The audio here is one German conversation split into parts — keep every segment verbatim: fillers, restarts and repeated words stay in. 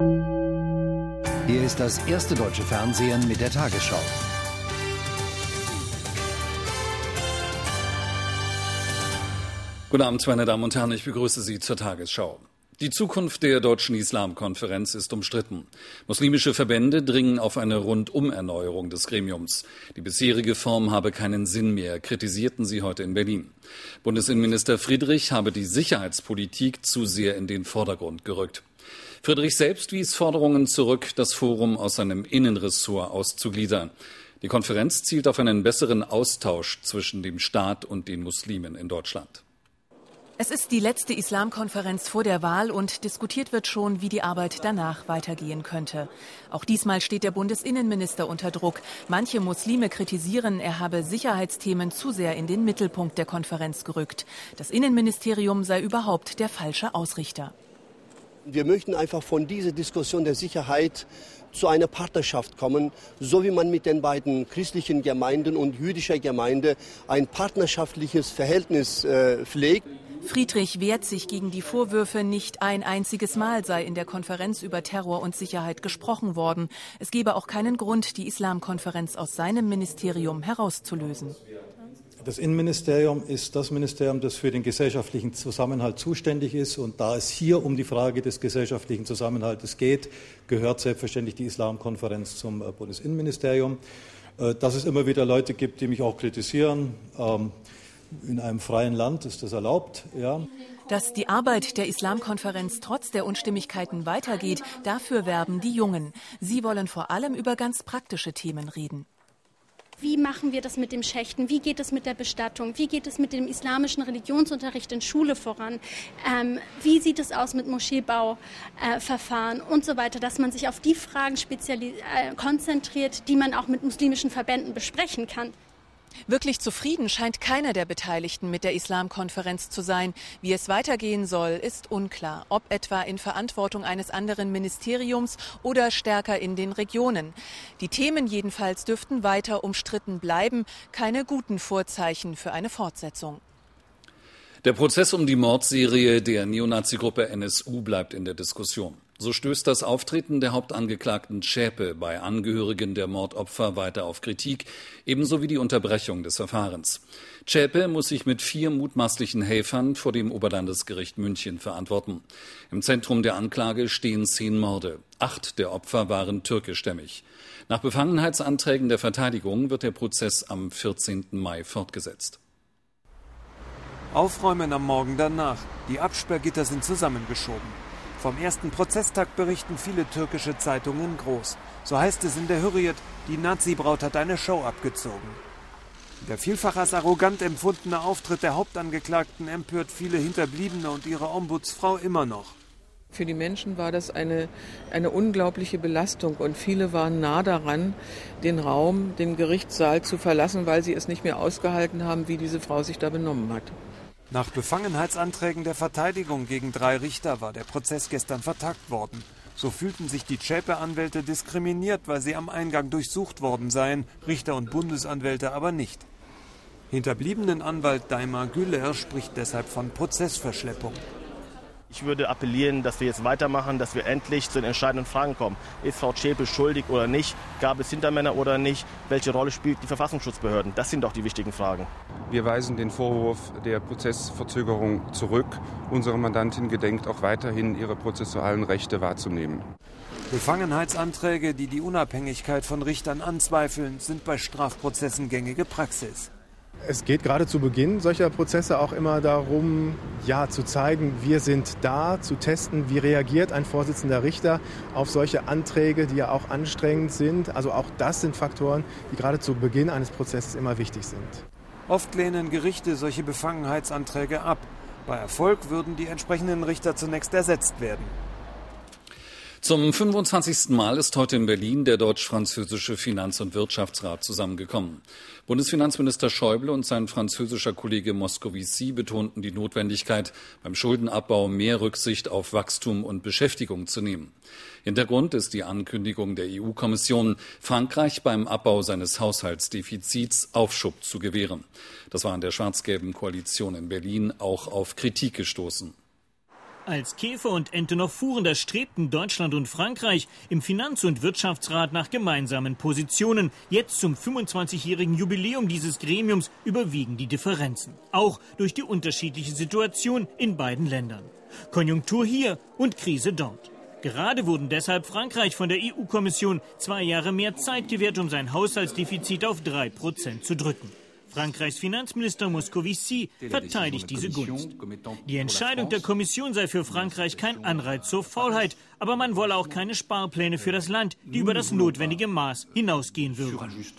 Hier ist das erste deutsche Fernsehen mit der Tagesschau. Guten Abend, meine Damen und Herren, ich begrüße Sie zur Tagesschau. Die Zukunft der Deutschen Islamkonferenz ist umstritten. Muslimische Verbände dringen auf eine Rundumerneuerung des Gremiums. Die bisherige Form habe keinen Sinn mehr, kritisierten sie heute in Berlin. Bundesinnenminister Friedrich habe die Sicherheitspolitik zu sehr in den Vordergrund gerückt. Friedrich selbst wies Forderungen zurück, das Forum aus seinem Innenressort auszugliedern. Die Konferenz zielt auf einen besseren Austausch zwischen dem Staat und den Muslimen in Deutschland. Es ist die letzte Islamkonferenz vor der Wahl und diskutiert wird schon, wie die Arbeit danach weitergehen könnte. Auch diesmal steht der Bundesinnenminister unter Druck. Manche Muslime kritisieren, er habe Sicherheitsthemen zu sehr in den Mittelpunkt der Konferenz gerückt. Das Innenministerium sei überhaupt der falsche Ausrichter. Wir möchten einfach von dieser Diskussion der Sicherheit zu einer Partnerschaft kommen, so wie man mit den beiden christlichen Gemeinden und jüdischer Gemeinde ein partnerschaftliches Verhältnis äh, pflegt. Friedrich wehrt sich gegen die Vorwürfe, nicht ein einziges Mal sei in der Konferenz über Terror und Sicherheit gesprochen worden. Es gebe auch keinen Grund, die Islamkonferenz aus seinem Ministerium herauszulösen. Das Innenministerium ist das Ministerium, das für den gesellschaftlichen Zusammenhalt zuständig ist. Und da es hier um die Frage des gesellschaftlichen Zusammenhaltes geht, gehört selbstverständlich die Islamkonferenz zum Bundesinnenministerium. Dass es immer wieder Leute gibt, die mich auch kritisieren. In einem freien Land ist das erlaubt, ja. Dass die Arbeit der Islamkonferenz trotz der Unstimmigkeiten weitergeht, dafür werben die Jungen. Sie wollen vor allem über ganz praktische Themen reden. Wie machen wir das mit dem Schächten? Wie geht es mit der Bestattung? Wie geht es mit dem islamischen Religionsunterricht in Schule voran? Ähm, wie sieht es aus mit Moscheebauverfahren äh, und so weiter? Dass man sich auf die Fragen speziali- äh, konzentriert, die man auch mit muslimischen Verbänden besprechen kann. Wirklich zufrieden scheint keiner der Beteiligten mit der Islamkonferenz zu sein. Wie es weitergehen soll, ist unklar. Ob etwa in Verantwortung eines anderen Ministeriums oder stärker in den Regionen. Die Themen jedenfalls dürften weiter umstritten bleiben. Keine guten Vorzeichen für eine Fortsetzung. Der Prozess um die Mordserie der Neonazi-Gruppe N S U bleibt in der Diskussion. So stößt das Auftreten der Hauptangeklagten Zschäpe bei Angehörigen der Mordopfer weiter auf Kritik, ebenso wie die Unterbrechung des Verfahrens. Zschäpe muss sich mit vier mutmaßlichen Helfern vor dem Oberlandesgericht München verantworten. Im Zentrum der Anklage stehen zehn Morde. Acht der Opfer waren türkischstämmig. Nach Befangenheitsanträgen der Verteidigung wird der Prozess am vierzehnten Mai fortgesetzt. Aufräumen am Morgen danach. Die Absperrgitter sind zusammengeschoben. Vom ersten Prozesstag berichten viele türkische Zeitungen groß. So heißt es in der Hürriyet, die Nazi-Braut hat eine Show abgezogen. Der vielfach als arrogant empfundene Auftritt der Hauptangeklagten empört viele Hinterbliebene und ihre Ombudsfrau immer noch. Für die Menschen war das eine, eine unglaubliche Belastung und viele waren nah daran, den Raum, den Gerichtssaal zu verlassen, weil sie es nicht mehr ausgehalten haben, wie diese Frau sich da benommen hat. Nach Befangenheitsanträgen der Verteidigung gegen drei Richter war der Prozess gestern vertagt worden. So fühlten sich die Zschäpe-Anwälte diskriminiert, weil sie am Eingang durchsucht worden seien, Richter und Bundesanwälte aber nicht. Hinterbliebenenanwalt Daimar Güler spricht deshalb von Prozessverschleppung. Ich würde appellieren, dass wir jetzt weitermachen, dass wir endlich zu den entscheidenden Fragen kommen. Ist Frau Zschäpe schuldig oder nicht? Gab es Hintermänner oder nicht? Welche Rolle spielt die Verfassungsschutzbehörden? Das sind doch die wichtigen Fragen. Wir weisen den Vorwurf der Prozessverzögerung zurück. Unsere Mandantin gedenkt auch weiterhin, ihre prozessualen Rechte wahrzunehmen. Befangenheitsanträge, die die Unabhängigkeit von Richtern anzweifeln, sind bei Strafprozessen gängige Praxis. Es geht gerade zu Beginn solcher Prozesse auch immer darum, ja, zu zeigen, wir sind da, zu testen, wie reagiert ein Vorsitzender Richter auf solche Anträge, die ja auch anstrengend sind. Also auch das sind Faktoren, die gerade zu Beginn eines Prozesses immer wichtig sind. Oft lehnen Gerichte solche Befangenheitsanträge ab. Bei Erfolg würden die entsprechenden Richter zunächst ersetzt werden. Zum fünfundzwanzigsten Mal ist heute in Berlin der deutsch-französische Finanz- und Wirtschaftsrat zusammengekommen. Bundesfinanzminister Schäuble und sein französischer Kollege Moscovici betonten die Notwendigkeit, beim Schuldenabbau mehr Rücksicht auf Wachstum und Beschäftigung zu nehmen. Hintergrund ist die Ankündigung der E U-Kommission, Frankreich beim Abbau seines Haushaltsdefizits Aufschub zu gewähren. Das war in der schwarz-gelben Koalition in Berlin auch auf Kritik gestoßen. Als Käfer und Ente noch fuhren, da strebten Deutschland und Frankreich im Finanz- und Wirtschaftsrat nach gemeinsamen Positionen. Jetzt zum fünfundzwanzigjährigen Jubiläum dieses Gremiums überwiegen die Differenzen. Auch durch die unterschiedliche Situation in beiden Ländern. Konjunktur hier und Krise dort. Gerade wurden deshalb Frankreich von der E U-Kommission zwei Jahre mehr Zeit gewährt, um sein Haushaltsdefizit auf drei Prozent zu drücken. Frankreichs Finanzminister Moscovici verteidigt diese Gunst. Die Entscheidung der Kommission sei für Frankreich kein Anreiz zur Faulheit, aber man wolle auch keine Sparpläne für das Land, die über das notwendige Maß hinausgehen würden.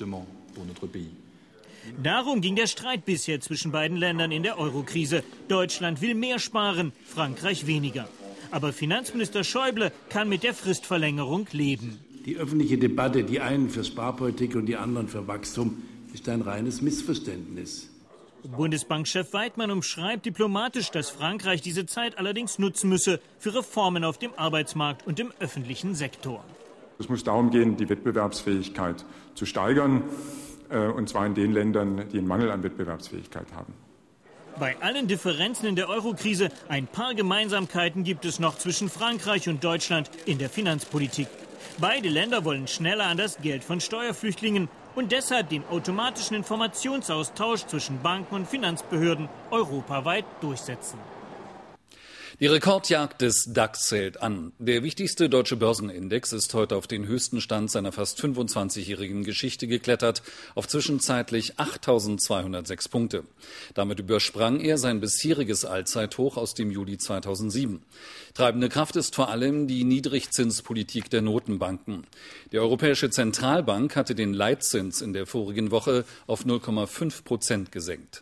Darum ging der Streit bisher zwischen beiden Ländern in der Eurokrise. Deutschland will mehr sparen, Frankreich weniger. Aber Finanzminister Schäuble kann mit der Fristverlängerung leben. Die öffentliche Debatte, die einen für Sparpolitik und die anderen für Wachstum, ist ein reines Missverständnis. Bundesbankchef Weidmann umschreibt diplomatisch, dass Frankreich diese Zeit allerdings nutzen müsse für Reformen auf dem Arbeitsmarkt und im öffentlichen Sektor. Es muss darum gehen, die Wettbewerbsfähigkeit zu steigern, und zwar in den Ländern, die einen Mangel an Wettbewerbsfähigkeit haben. Bei allen Differenzen in der Eurokrise, ein paar Gemeinsamkeiten gibt es noch zwischen Frankreich und Deutschland in der Finanzpolitik. Beide Länder wollen schneller an das Geld von Steuerflüchtlingen und deshalb den automatischen Informationsaustausch zwischen Banken und Finanzbehörden europaweit durchsetzen. Die Rekordjagd des DAX hält an. Der wichtigste deutsche Börsenindex ist heute auf den höchsten Stand seiner fast fünfundzwanzigjährigen Geschichte geklettert, auf zwischenzeitlich achttausendzweihundertsechs Punkte. Damit übersprang er sein bisheriges Allzeithoch aus dem Juli zweitausendsieben. Treibende Kraft ist vor allem die Niedrigzinspolitik der Notenbanken. Die Europäische Zentralbank hatte den Leitzins in der vorigen Woche auf null Komma fünf Prozent gesenkt.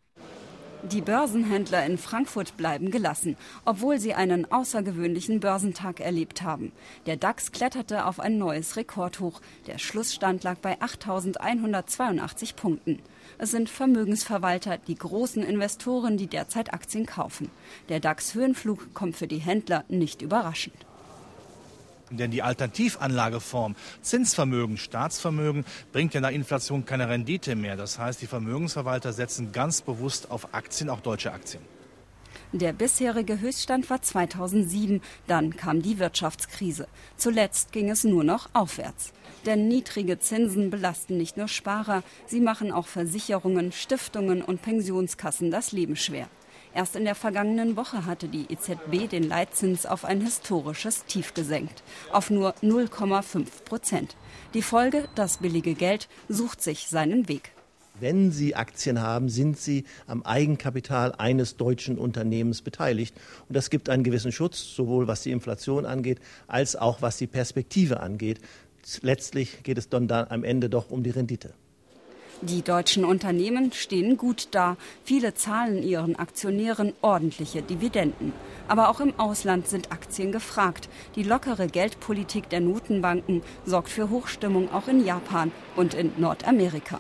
Die Börsenhändler in Frankfurt bleiben gelassen, obwohl sie einen außergewöhnlichen Börsentag erlebt haben. Der DAX kletterte auf ein neues Rekordhoch. Der Schlussstand lag bei achttausendeinhundertzweiundachtzig Punkten. Es sind Vermögensverwalter, die großen Investoren, die derzeit Aktien kaufen. Der DAX-Höhenflug kommt für die Händler nicht überraschend. Denn die Alternativanlageform Zinsvermögen, Staatsvermögen bringt ja nach Inflation keine Rendite mehr. Das heißt, die Vermögensverwalter setzen ganz bewusst auf Aktien, auch deutsche Aktien. Der bisherige Höchststand war zweitausendsieben, dann kam die Wirtschaftskrise. Zuletzt ging es nur noch aufwärts. Denn niedrige Zinsen belasten nicht nur Sparer, sie machen auch Versicherungen, Stiftungen und Pensionskassen das Leben schwer. Erst in der vergangenen Woche hatte die E Z B den Leitzins auf ein historisches Tief gesenkt, auf nur null Komma fünf Prozent. Die Folge, das billige Geld sucht sich seinen Weg. Wenn Sie Aktien haben, sind Sie am Eigenkapital eines deutschen Unternehmens beteiligt. Und das gibt einen gewissen Schutz, sowohl was die Inflation angeht, als auch was die Perspektive angeht. Letztlich geht es dann da am Ende doch um die Rendite. Die deutschen Unternehmen stehen gut da. Viele zahlen ihren Aktionären ordentliche Dividenden. Aber auch im Ausland sind Aktien gefragt. Die lockere Geldpolitik der Notenbanken sorgt für Hochstimmung auch in Japan und in Nordamerika.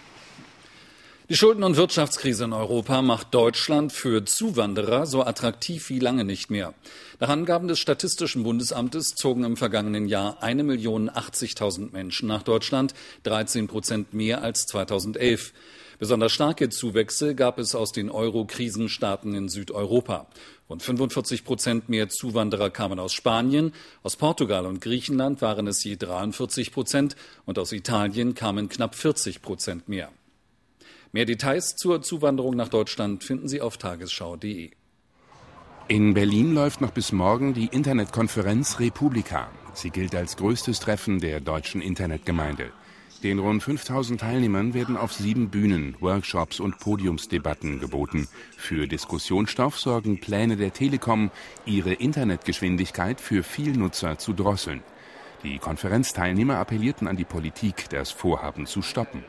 Die Schulden- und Wirtschaftskrise in Europa macht Deutschland für Zuwanderer so attraktiv wie lange nicht mehr. Nach Angaben des Statistischen Bundesamtes zogen im vergangenen Jahr eine Million achtzigtausend Menschen nach Deutschland, dreizehn Prozent mehr als zweitausendelf. Besonders starke Zuwächse gab es aus den Euro-Krisenstaaten in Südeuropa. Rund fünfundvierzig Prozent mehr Zuwanderer kamen aus Spanien, aus Portugal und Griechenland waren es je dreiundvierzig Prozent und aus Italien kamen knapp vierzig Prozent mehr. Mehr Details zur Zuwanderung nach Deutschland finden Sie auf tagesschau punkt de. In Berlin läuft noch bis morgen die Internetkonferenz Republika. Sie gilt als größtes Treffen der deutschen Internetgemeinde. Den rund fünftausend Teilnehmern werden auf sieben Bühnen Workshops und Podiumsdebatten geboten. Für Diskussionsstoff sorgen Pläne der Telekom, ihre Internetgeschwindigkeit für Vielnutzer zu drosseln. Die Konferenzteilnehmer appellierten an die Politik, das Vorhaben zu stoppen.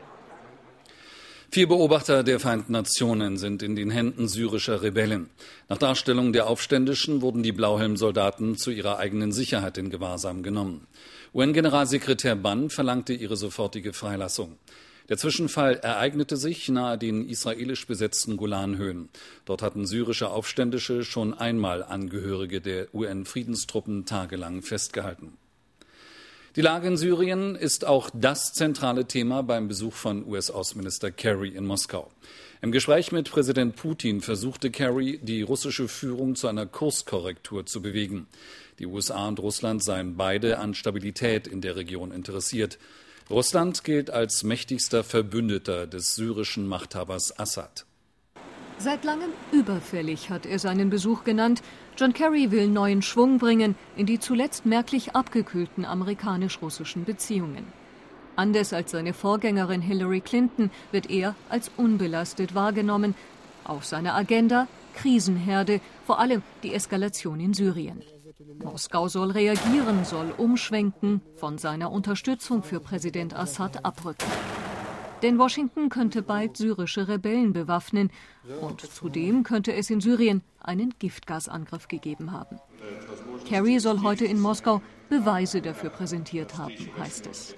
Vier Beobachter der Vereinten Nationen sind in den Händen syrischer Rebellen. Nach Darstellung der Aufständischen wurden die Blauhelmsoldaten zu ihrer eigenen Sicherheit in Gewahrsam genommen. U N-Generalsekretär Ban verlangte ihre sofortige Freilassung. Der Zwischenfall ereignete sich nahe den israelisch besetzten Golanhöhen. Dort hatten syrische Aufständische schon einmal Angehörige der U N-Friedenstruppen tagelang festgehalten. Die Lage in Syrien ist auch das zentrale Thema beim Besuch von U S-Außenminister Kerry in Moskau. Im Gespräch mit Präsident Putin versuchte Kerry, die russische Führung zu einer Kurskorrektur zu bewegen. Die U S A und Russland seien beide an Stabilität in der Region interessiert. Russland gilt als mächtigster Verbündeter des syrischen Machthabers Assad. Seit langem überfällig hat er seinen Besuch genannt. John Kerry will neuen Schwung bringen in die zuletzt merklich abgekühlten amerikanisch-russischen Beziehungen. Anders als seine Vorgängerin Hillary Clinton wird er als unbelastet wahrgenommen. Auf seiner Agenda Krisenherde, vor allem die Eskalation in Syrien. Moskau soll reagieren, soll umschwenken, von seiner Unterstützung für Präsident Assad abrücken. Denn Washington könnte bald syrische Rebellen bewaffnen und zudem könnte es in Syrien einen Giftgasangriff gegeben haben. Kerry soll heute in Moskau Beweise dafür präsentiert haben, heißt es.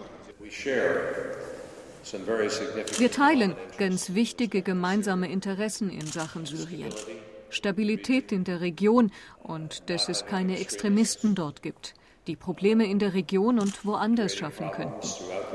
Wir teilen ganz wichtige gemeinsame Interessen in Sachen Syrien. Stabilität in der Region und dass es keine Extremisten dort gibt, die Probleme in der Region und woanders schaffen könnten.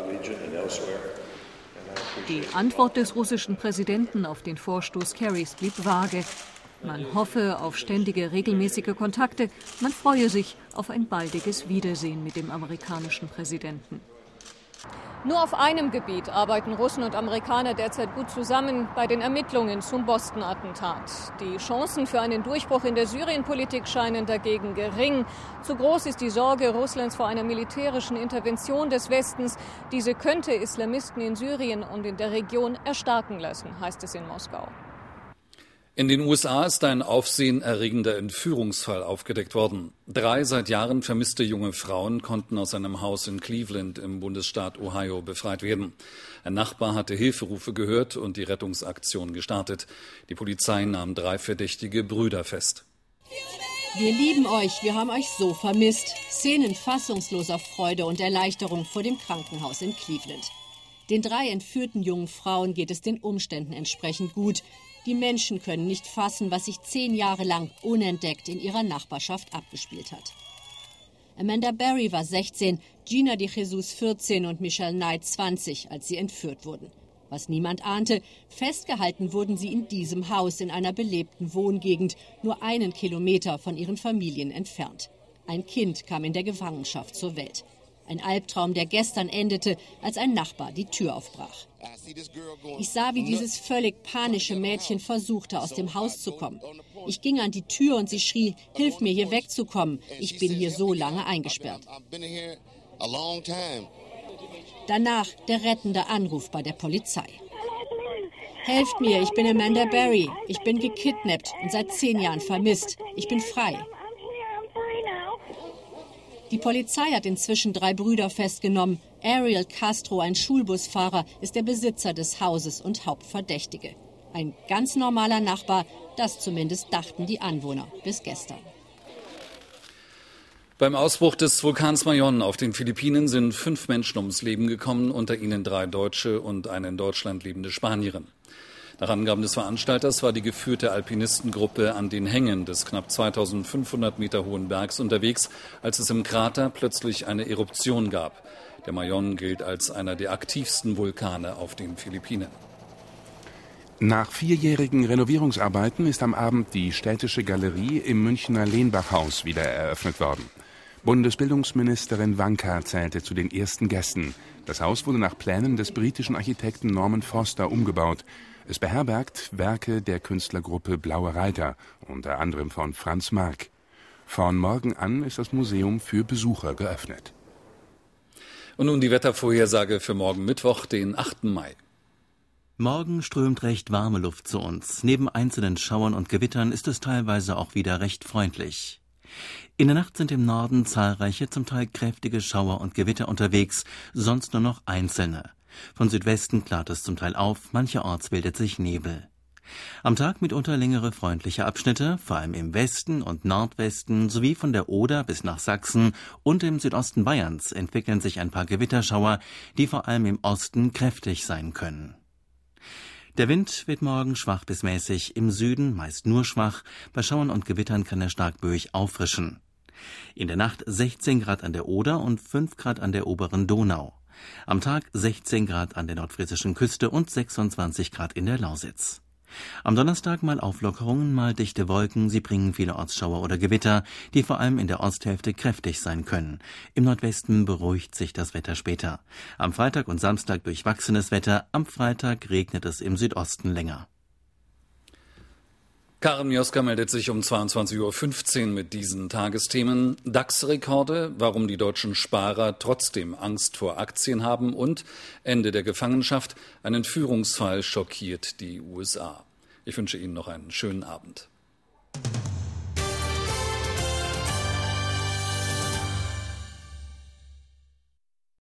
Die Antwort des russischen Präsidenten auf den Vorstoß Kerrys blieb vage. Man hoffe auf ständige, regelmäßige Kontakte. Man freue sich auf ein baldiges Wiedersehen mit dem amerikanischen Präsidenten. Nur auf einem Gebiet arbeiten Russen und Amerikaner derzeit gut zusammen, bei den Ermittlungen zum Boston-Attentat. Die Chancen für einen Durchbruch in der Syrienpolitik scheinen dagegen gering. Zu groß ist die Sorge Russlands vor einer militärischen Intervention des Westens. Diese könnte Islamisten in Syrien und in der Region erstarken lassen, heißt es in Moskau. In den U S A ist ein aufsehenerregender Entführungsfall aufgedeckt worden. Drei seit Jahren vermisste junge Frauen konnten aus einem Haus in Cleveland im Bundesstaat Ohio befreit werden. Ein Nachbar hatte Hilferufe gehört und die Rettungsaktion gestartet. Die Polizei nahm drei verdächtige Brüder fest. Wir lieben euch, wir haben euch so vermisst. Szenen fassungsloser Freude und Erleichterung vor dem Krankenhaus in Cleveland. Den drei entführten jungen Frauen geht es den Umständen entsprechend gut. Die Menschen können nicht fassen, was sich zehn Jahre lang unentdeckt in ihrer Nachbarschaft abgespielt hat. Amanda Berry war sechzehn, Gina de Jesus vierzehn und Michelle Knight zwanzig, als sie entführt wurden. Was niemand ahnte, festgehalten wurden sie in diesem Haus in einer belebten Wohngegend, nur einen Kilometer von ihren Familien entfernt. Ein Kind kam in der Gefangenschaft zur Welt. Ein Albtraum, der gestern endete, als ein Nachbar die Tür aufbrach. Ich sah, wie dieses völlig panische Mädchen versuchte, aus dem Haus zu kommen. Ich ging an die Tür und sie schrie, hilf mir, hier wegzukommen. Ich bin hier so lange eingesperrt. Danach der rettende Anruf bei der Polizei. Helft mir, ich bin Amanda Berry. Ich bin gekidnappt und seit zehn Jahren vermisst. Ich bin frei. Die Polizei hat inzwischen drei Brüder festgenommen. Ariel Castro, ein Schulbusfahrer, ist der Besitzer des Hauses und Hauptverdächtige. Ein ganz normaler Nachbar, das zumindest dachten die Anwohner bis gestern. Beim Ausbruch des Vulkans Mayon auf den Philippinen sind fünf Menschen ums Leben gekommen, unter ihnen drei Deutsche und eine in Deutschland lebende Spanierin. Nach Angaben des Veranstalters war die geführte Alpinistengruppe an den Hängen des knapp zweitausendfünfhundert Meter hohen Bergs unterwegs, als es im Krater plötzlich eine Eruption gab. Der Mayon gilt als einer der aktivsten Vulkane auf den Philippinen. Nach vierjährigen Renovierungsarbeiten ist am Abend die Städtische Galerie im Münchner Lenbachhaus wieder eröffnet worden. Bundesbildungsministerin Wanka zählte zu den ersten Gästen. Das Haus wurde nach Plänen des britischen Architekten Norman Foster umgebaut. Es beherbergt Werke der Künstlergruppe Blaue Reiter, unter anderem von Franz Marc. Von morgen an ist das Museum für Besucher geöffnet. Und nun die Wettervorhersage für morgen Mittwoch, den achten Mai. Morgen strömt recht warme Luft zu uns. Neben einzelnen Schauern und Gewittern ist es teilweise auch wieder recht freundlich. In der Nacht sind im Norden zahlreiche, zum Teil kräftige Schauer und Gewitter unterwegs, sonst nur noch einzelne. Von Südwesten klart es zum Teil auf, mancherorts bildet sich Nebel. Am Tag mitunter längere freundliche Abschnitte, vor allem im Westen und Nordwesten sowie von der Oder bis nach Sachsen und im Südosten Bayerns entwickeln sich ein paar Gewitterschauer, die vor allem im Osten kräftig sein können. Der Wind wird morgen schwach bis mäßig, im Süden meist nur schwach, bei Schauern und Gewittern kann er stark böig auffrischen. In der Nacht sechzehn Grad an der Oder und fünf Grad an der oberen Donau. Am Tag sechzehn Grad an der nordfriesischen Küste und sechsundzwanzig Grad in der Lausitz. Am Donnerstag mal Auflockerungen, mal dichte Wolken. Sie bringen vielerorts Schauer oder Gewitter, die vor allem in der Osthälfte kräftig sein können. Im Nordwesten beruhigt sich das Wetter später. Am Freitag und Samstag durchwachsenes Wetter. Am Freitag regnet es im Südosten länger. Karen Mioska meldet sich um zweiundzwanzig Uhr fünfzehn mit diesen Tagesthemen. DAX-Rekorde, warum die deutschen Sparer trotzdem Angst vor Aktien haben und Ende der Gefangenschaft. Ein Entführungsfall schockiert die U S A. Ich wünsche Ihnen noch einen schönen Abend.